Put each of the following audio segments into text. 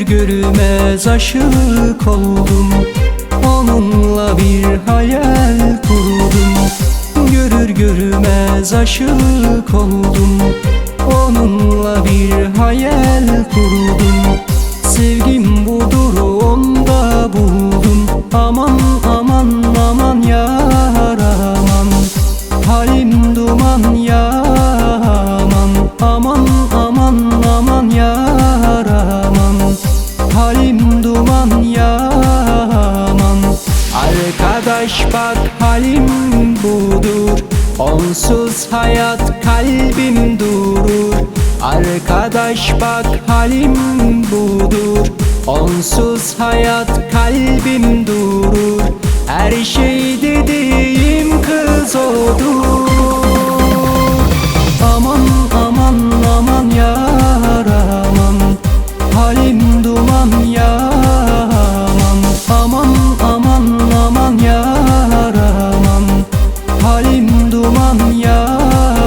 görmez aşık oldum, onunla bir hayal kurdum. Görür görmez aşık oldum, onunla bir hayal kurdum. Sevgim budur onda buldum, aman aman aman yar aman. Halim duman yaman, aman aman aman yar aman. Halim duman yaman. Arkadaş bak halim budur, onsuz hayat kalbim durur. Arkadaş bak halim budur, onsuz hayat kalbim durur. Her şey dediğim kız odur. Aman aman aman yar aman. Halim duman yaman, aman aman aman yar aman. Halim duman yaman.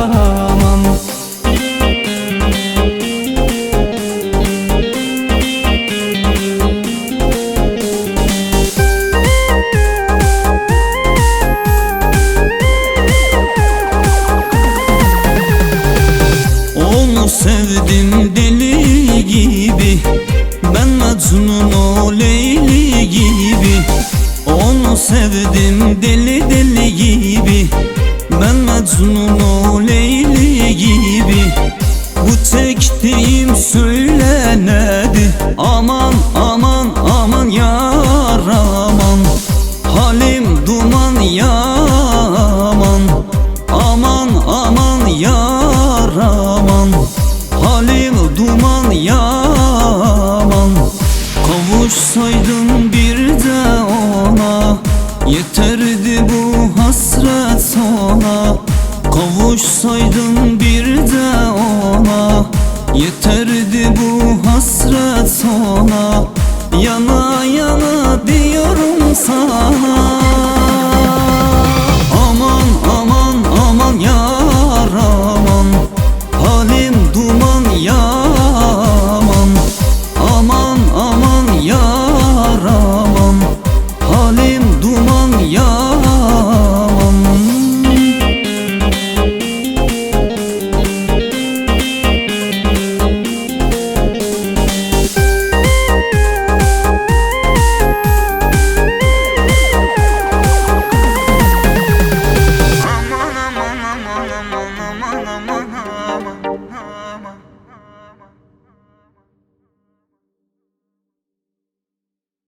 Onu sevdim deli gibi, ben Mecnun o Leyli gibi. Onu sevdim deli deli gibi, ben Mecnun o Leyli gibi. Bu çektiğim söylenedi, aman aman aman yar aman. Halim duman yaman, aman aman yar aman. Halim duman yaman. Kavuşsaydım bir de ona, yeterdi bu hasret sona. Kavuşsaydım bir de ona, yeterdi bu hasret sona. Yana yana diyorum sana.